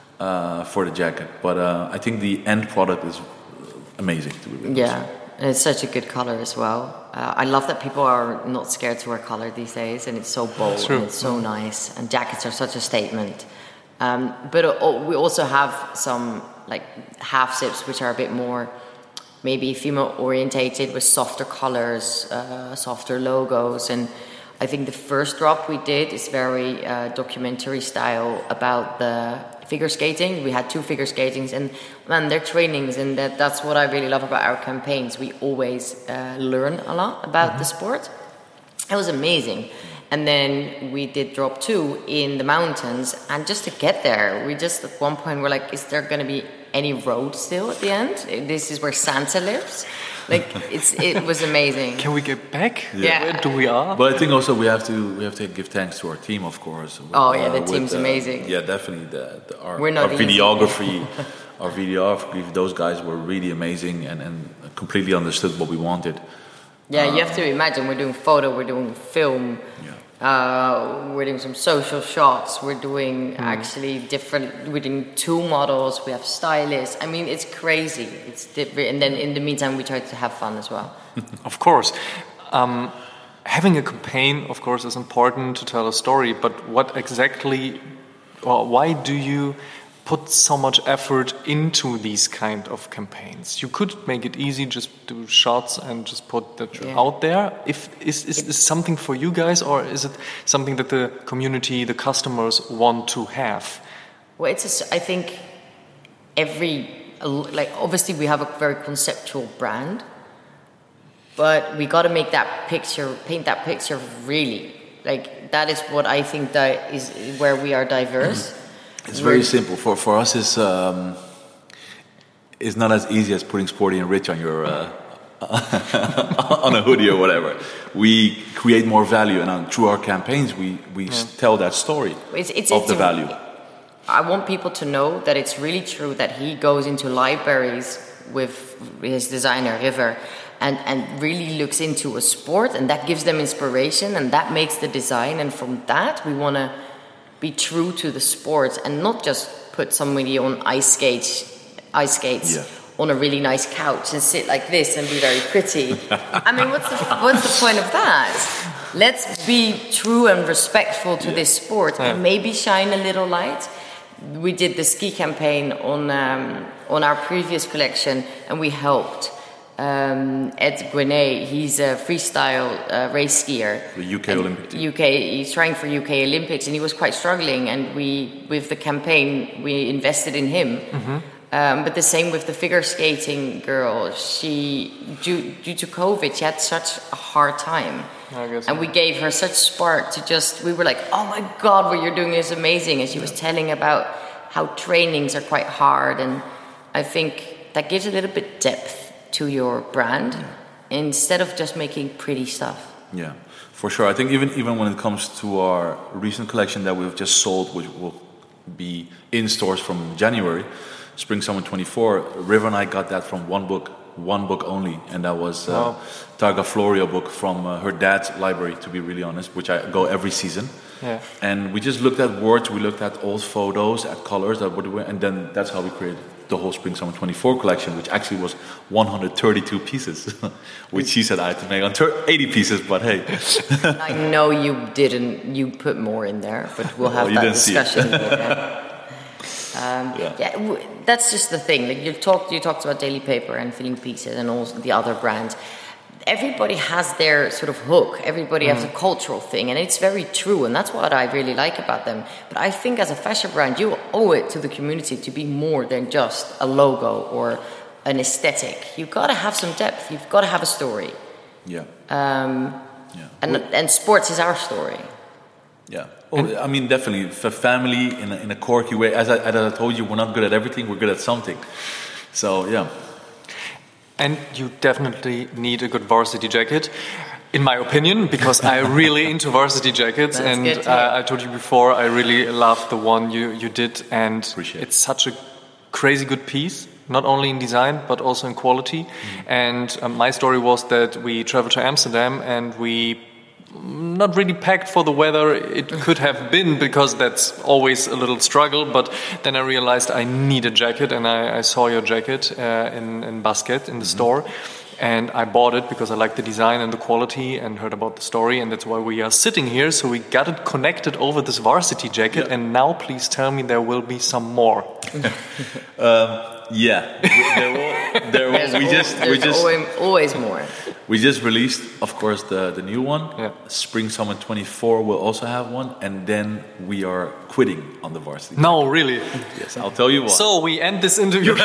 uh, for the jacket, but uh, I think the end product is amazing. To be really Yeah, honest. and it's such a good color as well. Uh, I love that people are not scared to wear color these days, and it's so bold True. and it's so nice. And jackets are such a statement. Um, but uh, we also have some like half zips, which are a bit more maybe female orientated with softer colors, uh, softer logos, and I think the first drop we did is very uh, documentary style about the figure skating. We had two figure skatings, and man, their trainings, and that, that's what I really love about our campaigns. We always uh, learn a lot about mm-hmm. the sport. It was amazing. And then we did drop two in the mountains, and just to get there, we just at one point were like, is there going to be any road still at the end? This is where Santa lives. Like it's it was amazing. Can we get back? Yeah. Where do we are? But I think also we have to we have to give thanks to our team, of course. With, oh yeah, the uh, team's with, uh, amazing. Yeah, definitely. The, the, our We're not our easy. videography, our videography. Those guys were really amazing and, and completely understood what we wanted. Yeah, uh, you have to imagine we're doing photo, we're doing film. Yeah. Uh, we're doing some social shots. We're doing mm. actually different. We're doing two models. We have stylists. I mean, it's crazy. It's different. And then in the meantime, we try to have fun as well. Of course, um, having a campaign, of course, is important to tell a story. But what exactly, or why do you put so much effort into these kind of campaigns? You could make it easy, just do shots and just put that Yeah. out there. If is, is this something for you guys, or is it something that the community, the customers want to have? Well, it's. A, I think every like obviously we have a very conceptual brand, but we got to make that picture, paint that picture really. Like that is what I think that is where we are diverse. It's very simple. For for us, it's um, it's not as easy as putting sporty and rich on your uh, on a hoodie or whatever. We create more value, and on, through our campaigns, we we Yeah. tell that story It's, it's, of it's the a- value. I want people to know that it's really true that he goes into libraries with his designer River and, and really looks into a sport, and that gives them inspiration, and that makes the design. And from that, we want to be true to the sport and not just put somebody on ice skates, ice skates Yeah. on a really nice couch and sit like this and be very pretty. I mean, what's the what's the point of that? Let's be true and respectful to Yeah. this sport Yeah. and maybe shine a little light. We did the ski campaign on um, on our previous collection, and we helped um, Ed Guenet. He's a freestyle uh, race skier. The U K And Olympic team. U K, he's trying for U K Olympics, and he was quite struggling. And we, with the campaign, we invested in him. Mm-hmm. Um, but the same with the figure skating girl. She, due, due to COVID, she had such a hard time. I guess And so. we gave her such spark to just, we were like, oh my God, what you're doing is amazing. And she was telling about how trainings are quite hard. And I think that gives a little bit depth to your brand instead of just making pretty stuff. Yeah, for sure. I think even even when it comes to our recent collection that we've just sold, which will be in stores from January, Spring Summer twenty-four, River and I got that from one book, one book only, and that was uh, Wow. Targa Florio book from uh, her dad's library, to be really honest, which I go every season. Yeah. And we just looked at words, we looked at old photos, at colors, that what we, and then that's how we created the whole Spring Summer twenty-four collection, which actually was one hundred thirty-two pieces, which she said I had to make on eighty pieces, but hey. I know you didn't, you put more in there, but we'll have Well, you that didn't see it. discussion. later. Um, Yeah. yeah, w- that's just the thing. Like you talked, you talked about Daily Paper and Filling Pieces and all the other brands. everybody has their sort of hook. Everybody mm. has a cultural thing, and it's very true, and that's what I really like about them. But I think as a fashion brand, you owe it to the community to be more than just a logo or an aesthetic. You've got to have some depth. You've got to have a story. Yeah. Um, yeah. And well, and sports is our story. Yeah. Well, I mean, definitely for family in a, in a quirky way. As I, as I told you, we're not good at everything. We're good at something. So yeah. And you definitely need a good varsity jacket, in my opinion, because I'm really into varsity jackets. That's and good, uh, I told you before, I really love the one you, you did. And Appreciate it's such a crazy good piece, not only in design, but also in quality. Mm. And um, my story was that we traveled to Amsterdam and we not really packed for the weather it could have been, because that's always a little struggle. But then I realized I need a jacket, and I, I saw your jacket uh, in, in Basket in the mm-hmm. store, and I bought it because I liked the design and the quality and heard about the story, and that's why we are sitting here. So we got it connected over this varsity jacket, yeah. And now please tell me there will be some more. um, yeah, there will. There will. We just, we just always, always more. We just released, of course, the, the new one. Yeah. Spring Summer twenty-four will also have one, and then we are quitting on the varsity. No, really? Yes, I'll tell you why. So we end this interview.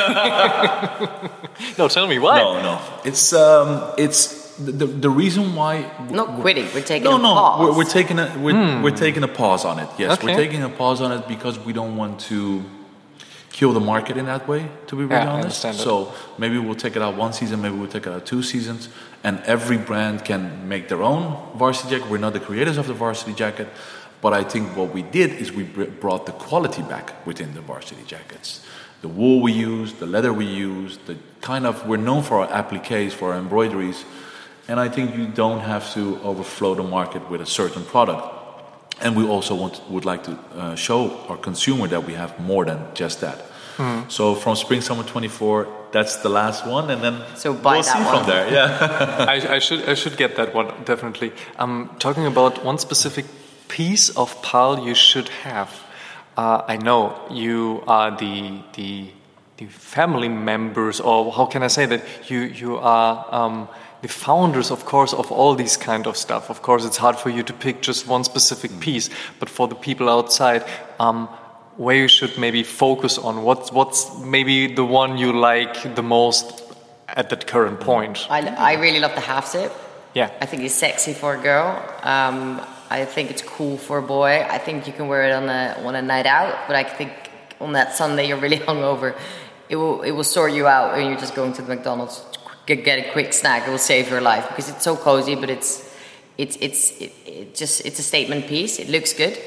No, tell me why. No, no. It's um, it's the the reason why. Not quitting. We're taking no, a no, pause. We're, we're taking a we're, mm. we're taking a pause on it. Yes, okay. We're taking a pause on it because we don't want to kill the market in that way, to be really yeah, honest. I understand so it. maybe we'll take it out one season, maybe we'll take it out two seasons, and every brand can make their own varsity jacket. We're not the creators of the varsity jacket, but I think what we did is we brought the quality back within the varsity jackets. The wool we use, the leather we use, the kind of, we're known for our appliques, for our embroideries, and I think you don't have to overflow the market with a certain product. And we also want, would like to uh, show our consumer that we have more than just that. Mm. So from Spring Summer twenty-four, that's the last one, and then so buy we'll that see one. from there. Yeah, I, I should I should get that one definitely. I'm talking about one specific piece of P A L you should have. Uh, I know you are the the the family members, or how can I say that you you are. Um, the founders, of course, of all these kind of stuff. Of course, it's hard for you to pick just one specific piece, but for the people outside, um, where you should maybe focus on, what's, what's maybe the one you like the most at that current point? I, I really love the half zip. Yeah. I think it's sexy for a girl. Um, I think it's cool for a boy. I think you can wear it on a, on a night out, but I think on that Sunday you're really hungover. It will, it will sort you out when you're just going to the McDonald's. Get a quick snack. It will save your life because it's so cozy, but it's it's it's it, it just it's a statement piece. It looks good,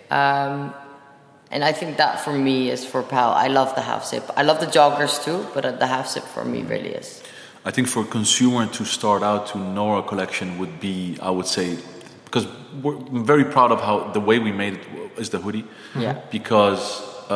um, and I think that for me is for P A L. I love the half zip. I love the joggers too, but the half zip for me really is. I think for a consumer to start out to know our collection would be, I would say, because we're very proud of how the way we made it is the hoodie. Yeah. Because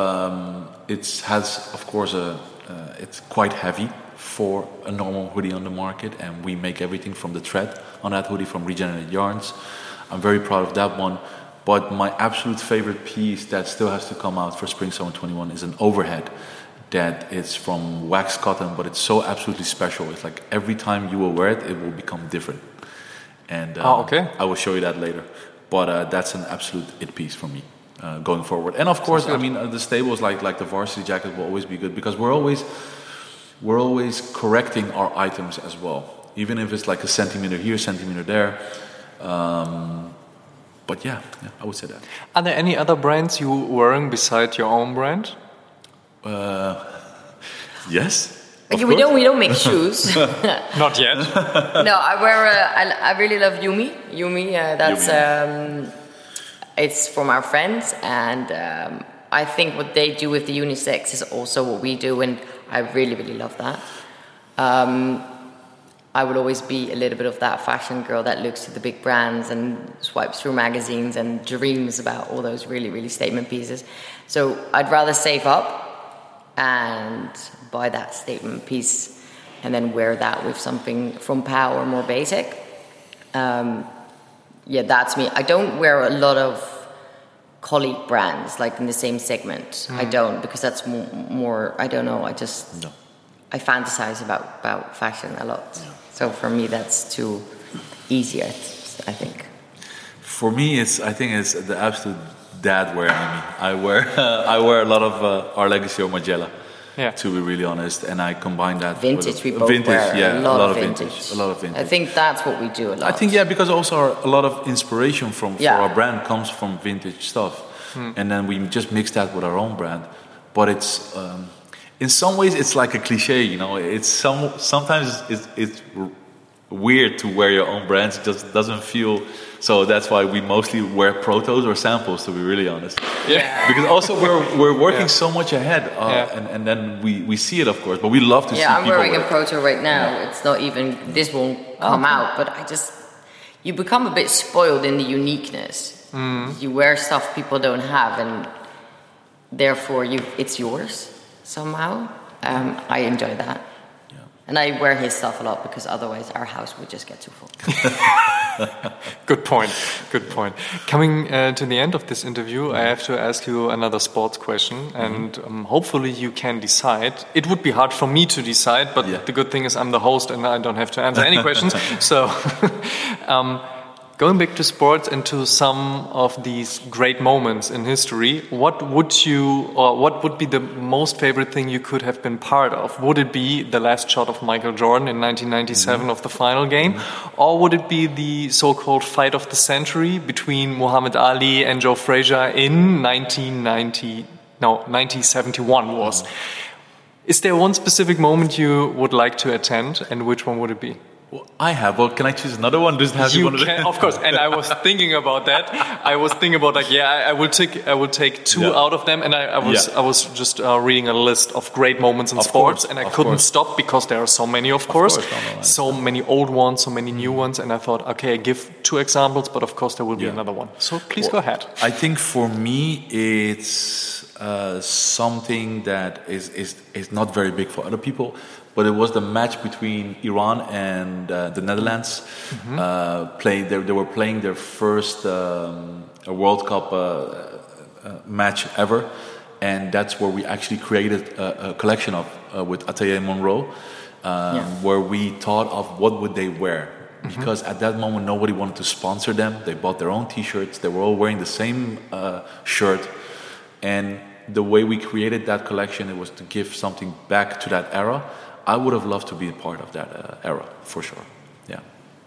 um, it has, of course, a uh, it's quite heavy for a normal hoodie on the market, and we make everything from the thread on that hoodie from Regenerated Yarns. I'm very proud of that one, but my absolute favorite piece that still has to come out for Spring Summer twenty-one is an overhead that is from wax cotton, but it's so absolutely special. It's like every time you will wear it, it will become different. And uh, oh, okay. I will show you that later, but uh, that's an absolute it piece for me uh, going forward. And of course, I mean, uh, the stables like like the varsity jacket will always be good because we're always We're always correcting our items as well, even if it's like a centimeter here, centimeter there. Um, but yeah, yeah, I would say that. Are there any other brands you wearing beside your own brand? Uh, yes. Okay, we don't we don't make shoes. Not yet. No, I wear. Uh, I, I really love Yumi. Yumi. Uh, that's Yumi. Um, it's from our friends, and um, I think what they do with the unisex is also what we do, and I really, really love that. Um, I would always be a little bit of that fashion girl that looks to the big brands and swipes through magazines and dreams about all those really, really statement pieces. So I'd rather save up and buy that statement piece and then wear that with something from P A L or more basic. Um, yeah, that's me. I don't wear a lot of colleague brands like in the same segment. Mm. I don't, because that's more, more I don't know, I just no. I fantasize about, about fashion a lot. Yeah. So for me, that's too easy, I think. For me, it's I think it's the absolute dad wear in me. I wear uh, I wear a lot of uh, Our Legacy or Margiela. Yeah. To be really honest, and I combine that vintage. with We both vintage, wear yeah, a lot, a lot of of vintage. vintage. A lot of vintage. I think that's what we do a lot. I think yeah, because also our, a lot of inspiration from yeah. for our brand comes from vintage stuff, hmm. and then we just mix that with our own brand. But it's um, in some ways it's like a cliche, you know. It's some sometimes it's, it's weird to wear your own brands. It just doesn't feel. So that's why we mostly wear protos or samples, to be really honest. Yeah. Because also we're we're working yeah. so much ahead, uh, yeah. and and then we, we see it, of course. But we love to yeah, see. I'm people wearing wear a proto right now. Yeah. It's not even this won't come oh, out, but I just you become a bit spoiled in the uniqueness. Mm. You wear stuff people don't have, and therefore you it's yours somehow. Um, I enjoy that. And I wear his stuff a lot because otherwise our house would just get too full. Good point. Good point. Coming uh, to the end of this interview, I have to ask you another sports question, mm-hmm. and um, hopefully you can decide. It would be hard for me to decide, but yeah. the good thing is I'm the host and I don't have to answer any questions. So, um, going back to sports and to some of these great moments in history, what would you, or what would be the most favorite thing you could have been part of? Would it be the last shot of Michael Jordan in nineteen ninety-seven mm-hmm. of the final game? Mm-hmm. Or would it be the so-called fight of the century between Muhammad Ali and Joe Frazier in nineteen ninety, no, nineteen seventy-one was? Mm-hmm. Is there one specific moment you would like to attend, and which one would it be? Well, I have. Well, can I choose another one? Does it have you one can, of course. And I was thinking about that. I was thinking about like, yeah, I, I will take, I will take two yeah. out of them. And I, I was, yeah. I was just uh, reading a list of great moments in of sports, course, and I couldn't course. stop because there are so many, of course, of course. No, no, no, so many old ones, so many new ones. And I thought, okay, I give two examples, but of course there will be yeah. another one. So please well, go ahead. I think for me, it's uh, something that is, is is not very big for other people. But it was the match between Iran and uh, the Netherlands. Mm-hmm. Uh, playing, they, they were playing their first um, World Cup uh, uh, match ever, and that's where we actually created a, a collection of uh, with Atelier Monroe, um, yeah. where we thought of what would they wear. Mm-hmm. Because at that moment nobody wanted to sponsor them. They bought their own T-shirts. They were all wearing the same uh, shirt, and the way we created that collection, it was to give something back to that era. I would have loved to be a part of that uh, era, for sure. Yeah.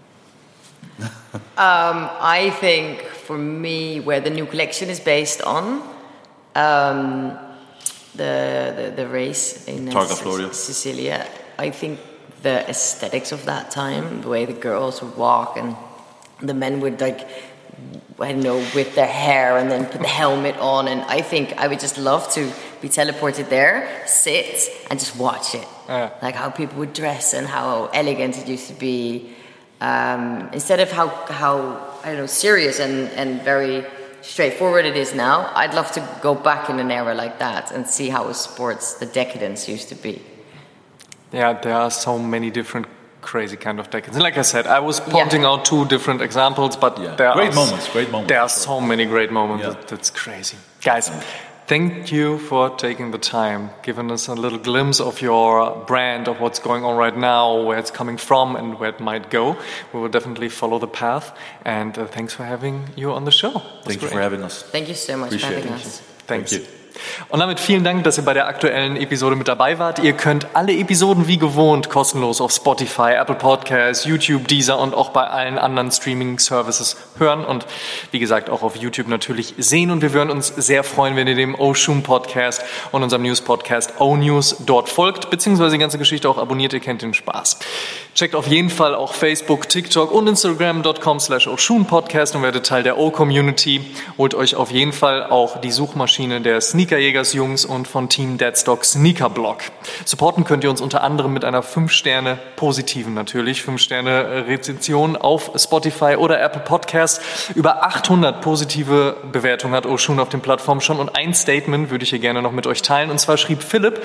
um, I think for me, where the new collection is based on, um, the, the the race in uh, Targa Florio. Sicilia, I think the aesthetics of that time, the way the girls would walk and the men would like, I don't know, whip their hair and then put the helmet on, and I think I would just love to be teleported there, sit and just watch it. Yeah. Like how people would dress and how elegant it used to be, um, instead of how how I don't know, serious and, and very straightforward it is now. I'd love to go back in an era like that and see how sports, the decadence used to be. Yeah, there are so many different crazy kind of decades. And like I said, I was pointing yeah. out two different examples, but yeah. there great are moments, great moments. There are sure. so many great moments. Yeah. That, that's crazy, guys. Yeah. Thank you for taking the time, giving us a little glimpse of your brand, of what's going on right now, where it's coming from, and where it might go. We will definitely follow the path. And uh, thanks for having you on the show. That's Thank great. you for having us. Thank you so much Appreciate for having it. us. Thanks. Thank you. Und damit vielen Dank, dass ihr bei der aktuellen Episode mit dabei wart. Ihr könnt alle Episoden wie gewohnt kostenlos auf Spotify, Apple Podcasts, YouTube, Deezer und auch bei allen anderen Streaming-Services hören und wie gesagt auch auf YouTube natürlich sehen. Und wir würden uns sehr freuen, wenn ihr dem Oshun Podcast und unserem News-Podcast O-News dort folgt, beziehungsweise die ganze Geschichte auch abonniert. Ihr kennt den Spaß. Checkt auf jeden Fall auch Facebook, TikTok und Instagram dot com slash Oshun Podcast und werdet Teil der O-Community. Holt euch auf jeden Fall auch die Suchmaschine der Sneakerjägers Jungs und von Team Deadstock Sneaker Blog. Supporten könnt ihr uns unter anderem mit einer fünf Sterne positiven natürlich, fünf Sterne Rezension auf Spotify oder Apple Podcast. Über achthundert positive Bewertungen hat Oshun auf den Plattformen schon und ein Statement würde ich hier gerne noch mit euch teilen. Und zwar schrieb Philipp: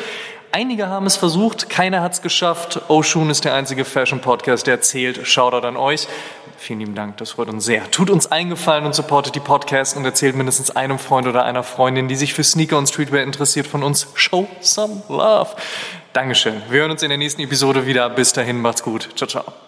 Einige haben es versucht, keiner hat es geschafft. Oshun ist der einzige Fashion-Podcast, der zählt. Shoutout an euch. Vielen lieben Dank, das freut uns sehr. Tut uns einen Gefallen und supportet die Podcasts und erzählt mindestens einem Freund oder einer Freundin, die sich für Sneaker und Streetwear interessiert, von uns. Show some love. Dankeschön. Wir hören uns in der nächsten Episode wieder. Bis dahin, macht's gut. Ciao, ciao.